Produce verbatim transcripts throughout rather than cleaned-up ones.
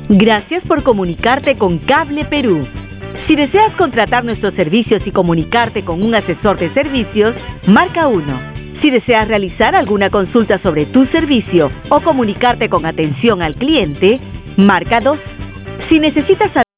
Gracias por comunicarte con Cable Perú. Si deseas contratar nuestros servicios y comunicarte con un asesor de servicios, marca uno. Si deseas realizar alguna consulta sobre tu servicio o comunicarte con atención al cliente, marca dos. Si necesitas saber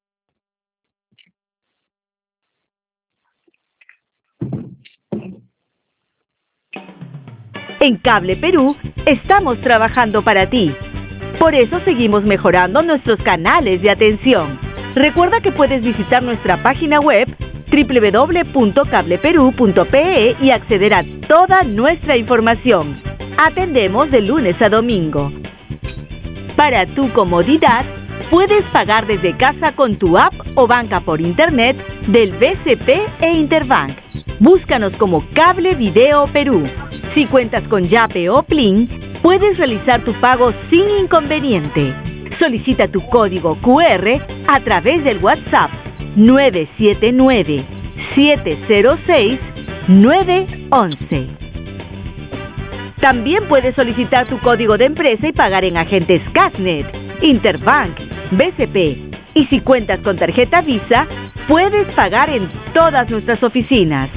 En Cable Perú, estamos trabajando para ti. Por eso seguimos mejorando nuestros canales de atención. Recuerda que puedes visitar nuestra página web doble u doble u doble u punto cable perú punto pe e y acceder a toda nuestra información. Atendemos de lunes a domingo. Para tu comodidad, puedes pagar desde casa con tu app o banca por internet del B C P e Interbank. Búscanos como Cable Video Perú. Si cuentas con Yape o Plin, puedes realizar tu pago sin inconveniente. Solicita tu código cu erre a través del WhatsApp nueve siete nueve, siete cero seis, nueve uno uno. También puedes solicitar tu código de empresa y pagar en agentes Casnet, Interbank, B C P. Y si cuentas con tarjeta Visa, puedes pagar en todas nuestras oficinas.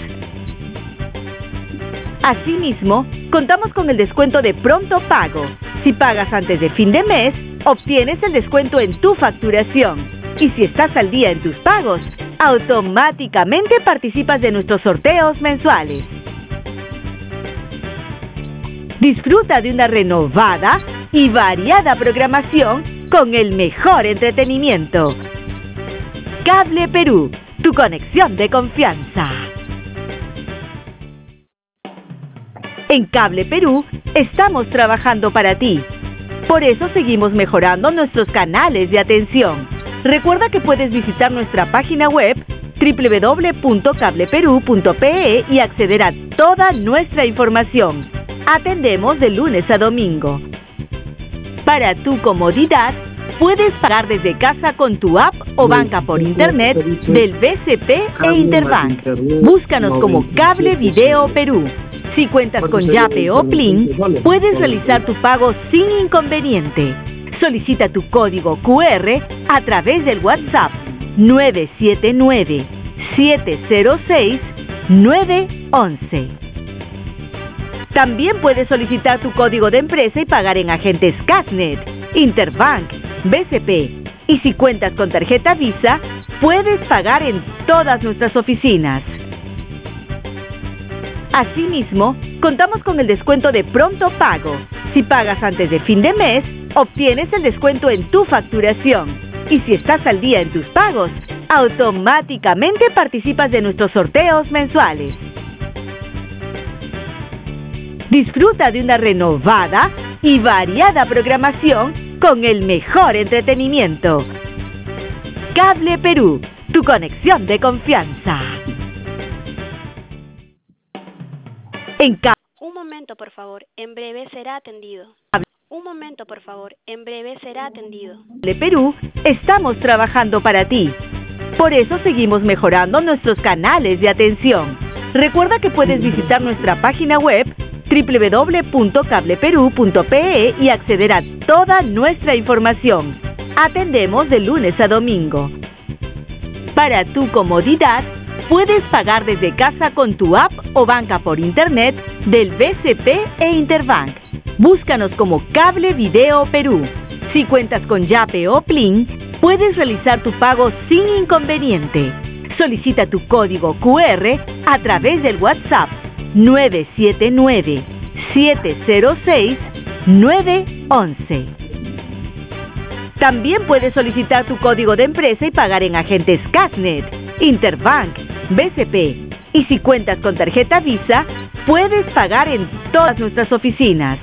Asimismo, contamos con el descuento de Pronto Pago. Si pagas antes de fin de mes, obtienes el descuento en tu facturación. Y si estás al día en tus pagos, automáticamente participas de nuestros sorteos mensuales. Disfruta de una renovada y variada programación con el mejor entretenimiento. Cable Perú, tu conexión de confianza. En Cable Perú, estamos trabajando para ti. Por eso seguimos mejorando nuestros canales de atención. Recuerda que puedes visitar nuestra página web doble u doble u doble u punto cable perú punto pe e y acceder a toda nuestra información. Atendemos de lunes a domingo. Para tu comodidad, puedes pagar desde casa con tu app o banca por internet del B C P e Interbank. Búscanos como Cable Video Perú. Si cuentas con Yape o Plin, puedes realizar tu pago sin inconveniente. Solicita tu código cu erre a través del WhatsApp nueve siete nueve, siete cero seis, nueve uno uno. También puedes solicitar tu código de empresa y pagar en agentes Casnet, Interbank, B C P. Y si cuentas con tarjeta Visa, puedes pagar en todas nuestras oficinas. Asimismo, contamos con el descuento de Pronto Pago. Si pagas antes de fin de mes, obtienes el descuento en tu facturación. Y si estás al día en tus pagos, automáticamente participas de nuestros sorteos mensuales. Disfruta de una renovada y variada programación con el mejor entretenimiento. Cable Perú, tu conexión de confianza. En Cable Un momento, por favor. En breve será atendido. Un momento, por favor. En breve será atendido. Perú, estamos trabajando para ti. Por eso seguimos mejorando nuestros canales de atención. Recuerda que puedes visitar nuestra página web doble u doble u doble u punto cable perú punto pe e y acceder a toda nuestra información. Atendemos de lunes a domingo. Para tu comodidad, puedes pagar desde casa con tu app o banca por internet del B C P e Interbank. Búscanos como Cable Video Perú. Si cuentas con Yape o Plin, puedes realizar tu pago sin inconveniente. Solicita tu código cu erre a través del WhatsApp nueve siete nueve, siete cero seis, nueve uno uno. También puedes solicitar tu código de empresa y pagar en agentes Casnet, Interbank, B C P. Y si cuentas con tarjeta Visa, puedes pagar en todas nuestras oficinas.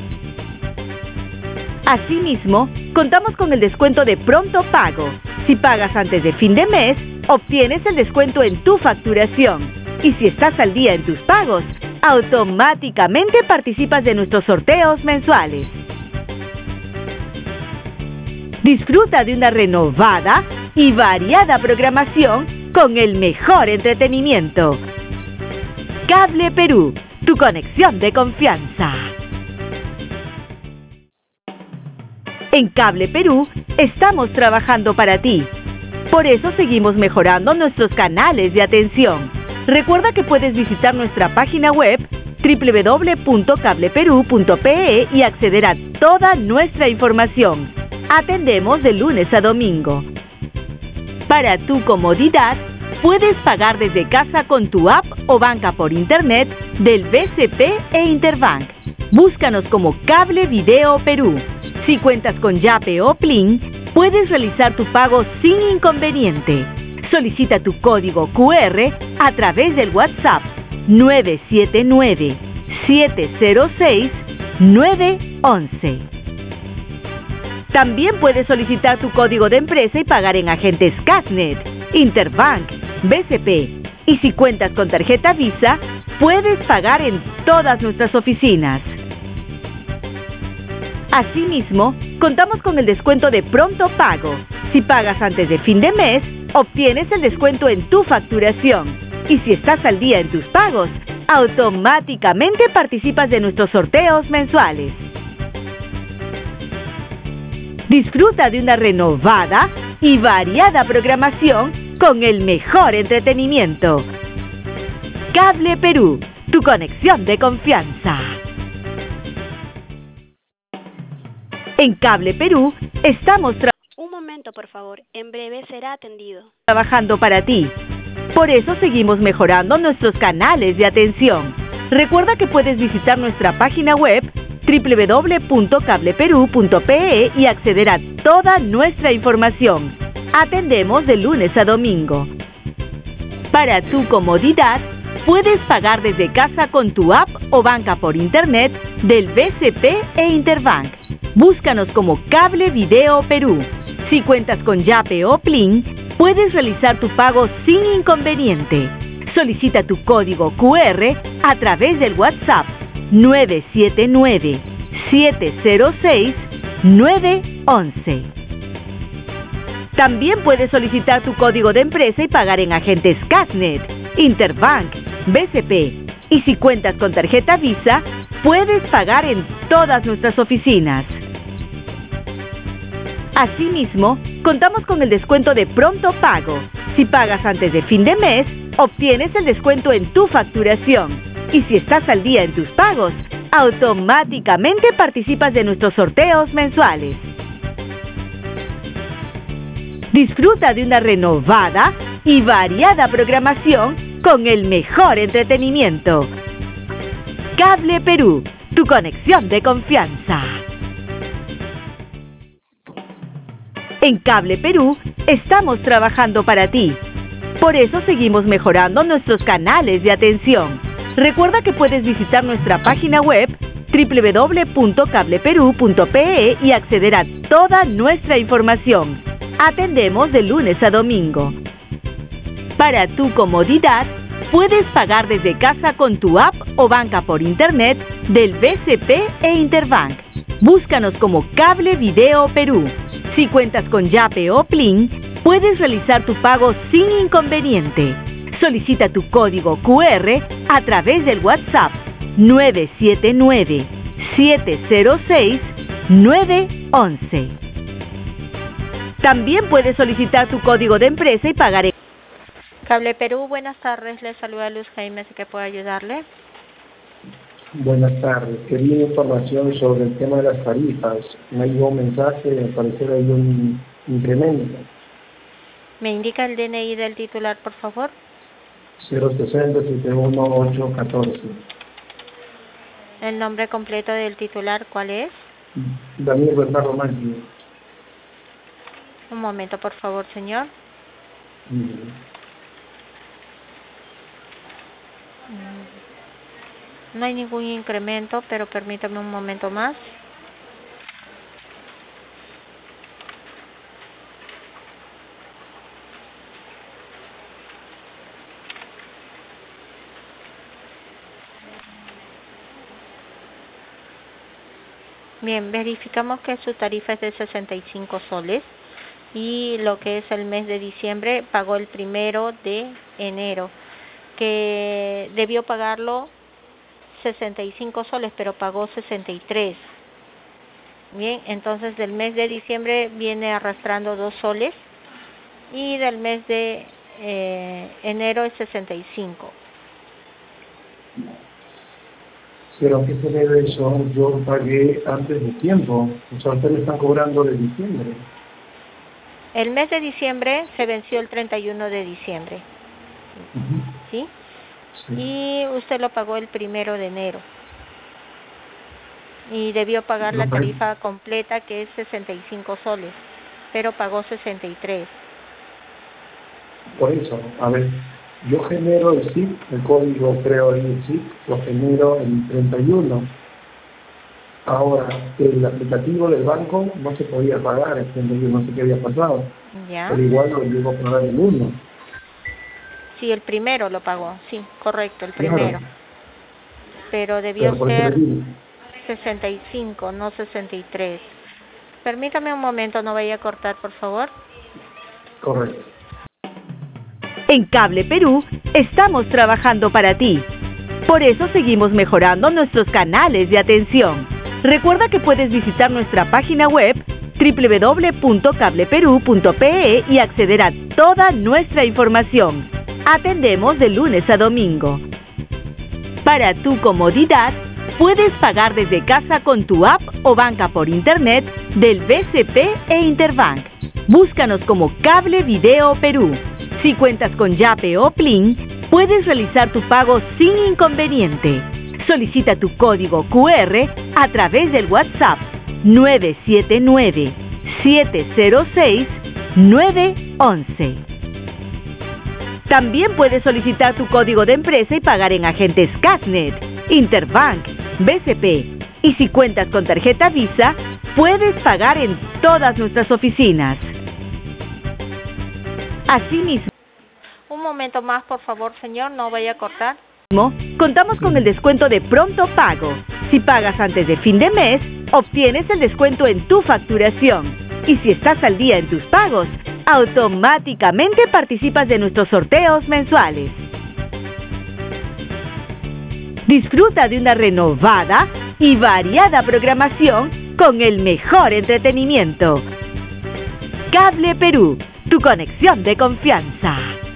Asimismo, contamos con el descuento de Pronto Pago. Si pagas antes de fin de mes, obtienes el descuento en tu facturación. Y si estás al día en tus pagos, automáticamente participas de nuestros sorteos mensuales. Disfruta de una renovada y variada programación con el mejor entretenimiento. Cable Perú, tu conexión de confianza. En Cable Perú estamos trabajando para ti. Por eso seguimos mejorando nuestros canales de atención. Recuerda que puedes visitar nuestra página web doble u doble u doble u punto cable perú punto pe e y acceder a toda nuestra información. Atendemos de lunes a domingo. Para tu comodidad, puedes pagar desde casa con tu app o banca por internet del B C P e Interbank. Búscanos como Cable Video Perú. Si cuentas con Yape o Plin, puedes realizar tu pago sin inconveniente. Solicita tu código cu erre a través del WhatsApp nueve siete nueve, siete cero seis, nueve once. También puedes solicitar tu código de empresa y pagar en agentes Casnet, Interbank, B C P. Y si cuentas con tarjeta Visa, puedes pagar en todas nuestras oficinas. Asimismo, contamos con el descuento de pronto pago. Si pagas antes de fin de mes, obtienes el descuento en tu facturación. Y si estás al día en tus pagos, automáticamente participas de nuestros sorteos mensuales. Disfruta de una renovada y variada programación con el mejor entretenimiento. Cable Perú, tu conexión de confianza. En Cable Perú estamos trabajando. Un momento, por favor. En breve será atendido. Trabajando para ti. Por eso seguimos mejorando nuestros canales de atención. Recuerda que puedes visitar nuestra página web doble u doble u doble u punto cable perú punto pe e y acceder a toda nuestra información. Atendemos de lunes a domingo. Para tu comodidad, puedes pagar desde casa con tu app o banca por internet del B C P e Interbank. Búscanos como Cable Video Perú. Si cuentas con Yape o Plin, puedes realizar tu pago sin inconveniente. Solicita tu código cu erre a través del WhatsApp nueve siete nueve, siete cero seis, nueve once. También puedes solicitar tu código de empresa y pagar en agentes Casnet, Interbank, B C P. Y si cuentas con tarjeta Visa, puedes pagar en todas nuestras oficinas. Asimismo, contamos con el descuento de pronto pago. Si pagas antes de fin de mes, obtienes el descuento en tu facturación. Y si estás al día en tus pagos, automáticamente participas de nuestros sorteos mensuales. Disfruta de una renovada y variada programación con el mejor entretenimiento. Cable Perú, tu conexión de confianza. En Cable Perú estamos trabajando para ti. Por eso seguimos mejorando nuestros canales de atención. Recuerda que puedes visitar nuestra página web doble u doble u doble u punto cable perú punto pe e y acceder a toda nuestra información. Atendemos de lunes a domingo. Para tu comodidad, puedes pagar desde casa con tu app o banca por internet del B C P e Interbank. Búscanos como Cable Video Perú. Si cuentas con Yape o Plin, puedes realizar tu pago sin inconveniente. Solicita tu código cu erre a través del WhatsApp nueve siete nueve, siete cero seis, nueve once. También puedes solicitar tu código de empresa y pagar en... Cable Perú, buenas tardes. Le saluda Luz Jaime, ¿sé que puedo ayudarle? Buenas tardes. Quería información sobre el tema de las tarifas. Me llegó un mensaje, al parecer hay un incremento. ¿Me indica el D N I del titular, por favor? cero sesenta, setenta y uno, ocho catorce. ¿El nombre completo del titular cuál es? Daniel Bernardo Maggi. Un momento, por favor, señor. Mm. No hay ningún incremento, pero permítame un momento más. Bien, verificamos que su tarifa es de sesenta y cinco soles y lo que es el mes de diciembre pagó el primero de enero, que debió pagarlo sesenta y cinco soles, pero pagó sesenta y tres. Bien, entonces del mes de diciembre viene arrastrando dos soles y del mes de eh, enero es sesenta y cinco. Pero ¿a qué se debe eso? Yo pagué antes de tiempo. O sea, ustedes me están cobrando de diciembre. El mes de diciembre se venció el treinta y uno de diciembre. Uh-huh. ¿Sí? Sí. Y usted lo pagó el primero de enero. Y debió pagar Lo la pagué. tarifa completa, que es sesenta y cinco soles, pero pagó sesenta y tres. Por eso, a ver, yo genero el S I P, el código creo ahí el S I P, lo genero el treinta y uno. Ahora, el aplicativo del banco no se podía pagar, el treinta y uno, no sé qué había pasado. ¿Ya? Pero igual lo llevo a pagar el uno. Sí, el primero lo pagó, sí, correcto, el Claro. primero. Pero debió Pero por eso ser le digo. sesenta y cinco, no sesenta y tres. Permítame un momento, no vaya a cortar, por favor. Correcto. En Cable Perú estamos trabajando para ti. Por eso seguimos mejorando nuestros canales de atención. Recuerda que puedes visitar nuestra página web doble u doble u doble u punto cable perú punto pe e y acceder a toda nuestra información. Atendemos de lunes a domingo. Para tu comodidad, puedes pagar desde casa con tu app o banca por internet del B C P e Interbank. Búscanos como Cable Video Perú. Si cuentas con Yape o Plin, puedes realizar tu pago sin inconveniente. Solicita tu código cu erre a través del WhatsApp nueve siete nueve, siete cero seis, nueve once. También puedes solicitar tu código de empresa y pagar en agentes Casnet, Interbank, B C P. Y si cuentas con tarjeta Visa, puedes pagar en todas nuestras oficinas. Asimismo, Un momento más, por favor, señor, no vaya a cortar. contamos con el descuento de pronto pago. Si pagas antes de fin de mes, obtienes el descuento en tu facturación. Y si estás al día en tus pagos, automáticamente participas de nuestros sorteos mensuales. Disfruta de una renovada y variada programación con el mejor entretenimiento. Cable Perú, tu conexión de confianza.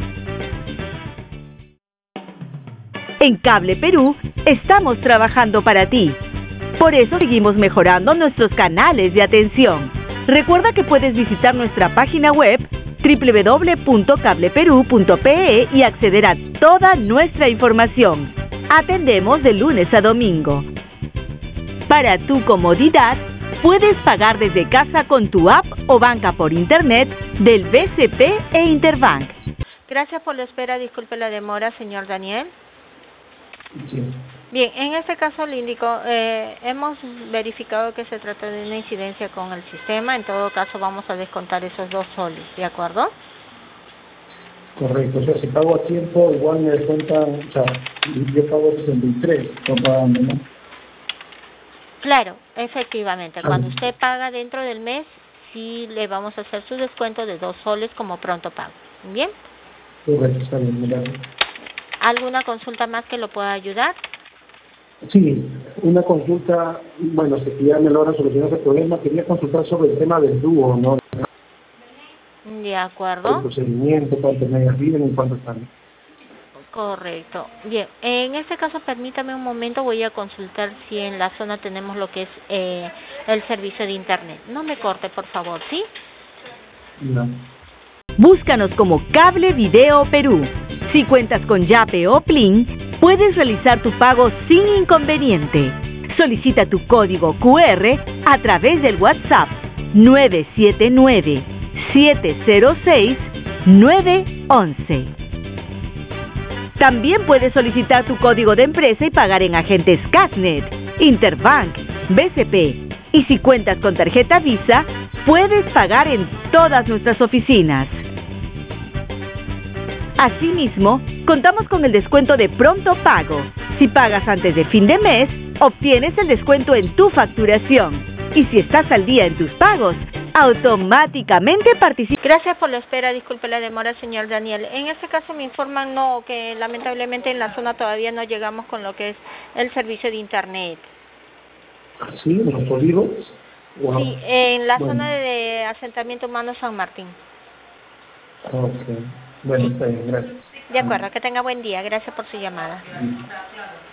En Cable Perú estamos trabajando para ti. Por eso seguimos mejorando nuestros canales de atención. Recuerda que puedes visitar nuestra página web doble u doble u doble u punto cable perú punto pe e y acceder a toda nuestra información. Atendemos de lunes a domingo. Para tu comodidad, puedes pagar desde casa con tu app o banca por internet del B C P e Interbank. Gracias por la espera, disculpe la demora, señor Daniel. Sí. Bien, en este caso le indico, eh, hemos verificado que se trata de una incidencia con el sistema. En todo caso vamos a descontar esos dos soles, ¿de acuerdo? Correcto. O sea, si pago a tiempo, igual me descuentan, o sea, yo pago sesenta y tres, estoy pagando, ¿no? Claro, efectivamente. Ah. Cuando usted paga dentro del mes, sí le vamos a hacer su descuento de dos soles como pronto pago. ¿Bien? Correcto, está bien, gracias. ¿Alguna consulta más que lo pueda ayudar? Sí, una consulta, bueno, si ya me logra solucionar ese problema, quería consultar sobre el tema del dúo, ¿no? De El acuerdo. procedimiento, cuántos megas viven y cuántos están. Correcto. Bien, en este caso permítame un momento, voy a consultar si en la zona tenemos lo que es eh, el servicio de internet. No me corte, por favor, ¿sí? No. Búscanos como Cable Video Perú. Si cuentas con Yape o Plin, puedes realizar tu pago sin inconveniente. Solicita tu código cu erre a través del WhatsApp nueve siete nueve, siete cero seis, nueve once. También puedes solicitar tu código de empresa y pagar en agentes Casnet, Interbank, B C P. Y si cuentas con tarjeta Visa, puedes pagar en todas nuestras oficinas. Asimismo, contamos con el descuento de pronto pago. Si pagas antes de fin de mes, obtienes el descuento en tu facturación. Y si estás al día en tus pagos, automáticamente participas. Gracias por la espera, disculpe la demora, señor Daniel. En este caso me informan no, que lamentablemente en la zona todavía no llegamos con lo que es el servicio de internet. ¿Sí? ¿Los códigos? Wow. Sí, en la Bueno. zona de asentamiento humano San Martín. Ok. Bueno, Sí. está bien, gracias. De acuerdo, que tenga buen día. Gracias por su llamada. Sí.